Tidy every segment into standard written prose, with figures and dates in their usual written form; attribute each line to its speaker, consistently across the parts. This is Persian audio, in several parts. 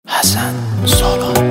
Speaker 1: حسن سالار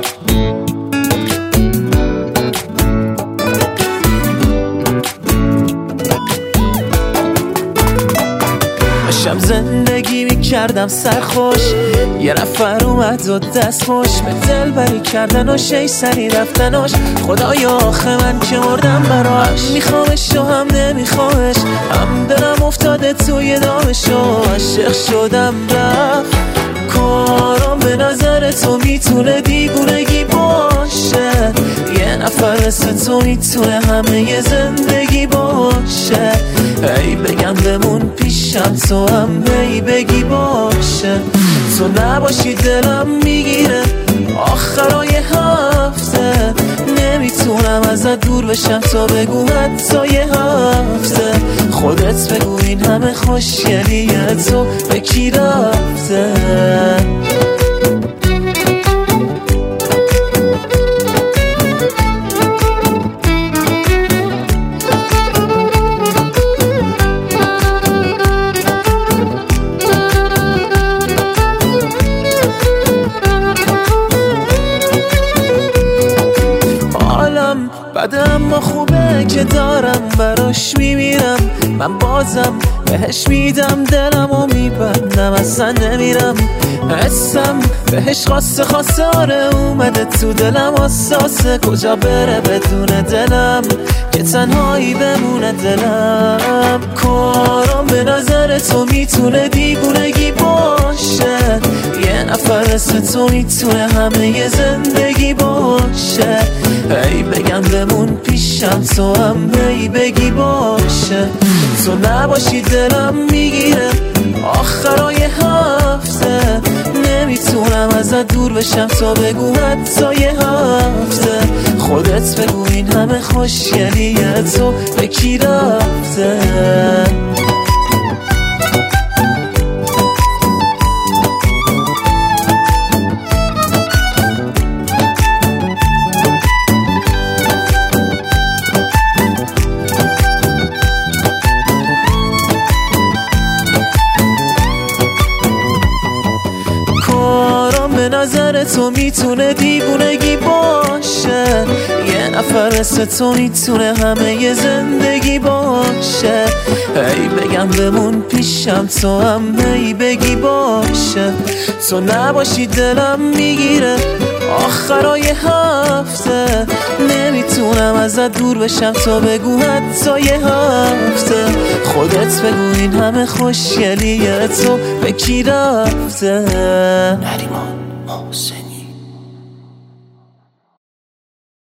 Speaker 1: داشتم زندگی میکردم سرخوش، یه نفر اومد و دست خوش به دل بری کردن و شی سری رفتناش. خدایا آخه من که مردم براش، میخوامش و هم نمیخوامش، هم دلم افتاده توی دامش و عاشق شدم رفت. کارم به نظر تو میتونه دیوونگی باشه، یه نفر مثل تو میتونه همه زندگی باشه. ای بگم بمون پیشم تو هم ای بگی باشه، تو نباشی دلم میگیره آخرای هفته. نمیتونم ازت دور بشم تا بگو حتی یه هفته. خودت بگو این همه خوشگلیه تو به کی رفته؟ بده اما خوبه که دارم براش میمیرم. من بازم بهش میدم دلم و میبندم اصلا نمیرم. حسم بهش خاصه آره اومده تو دلم حساسه. کجا بره بدون دلم که تنهایی بمونه دلم. کارم به نظر تو میتونه دیوونگی باشه، یه نفر مثل تو میتونه همه زندگی باشه. ای بگم بمون پیشم تو هم ای بگی باشه، تو نباشی دلم میگیره آخرای هفته. نمیتونم ازت دور بشم تا بگو حتی یه هفته. خودت بگو این همه خوشگلیه تو به کی رفته؟ به نظر تو میتونه دیوونگی باشه، یه نفر مثل تو میتونه همه زندگی باشه. ای بگم بمون پیشم تو هم ای بگی باشه، تو نباشی دلم میگیره آخرای هفته. نمیتونم ازت دور بشم تا بگو حتی یه هفته. خودت بگو این همه خوشگلیه تو به کی رفته؟ نریمان محسن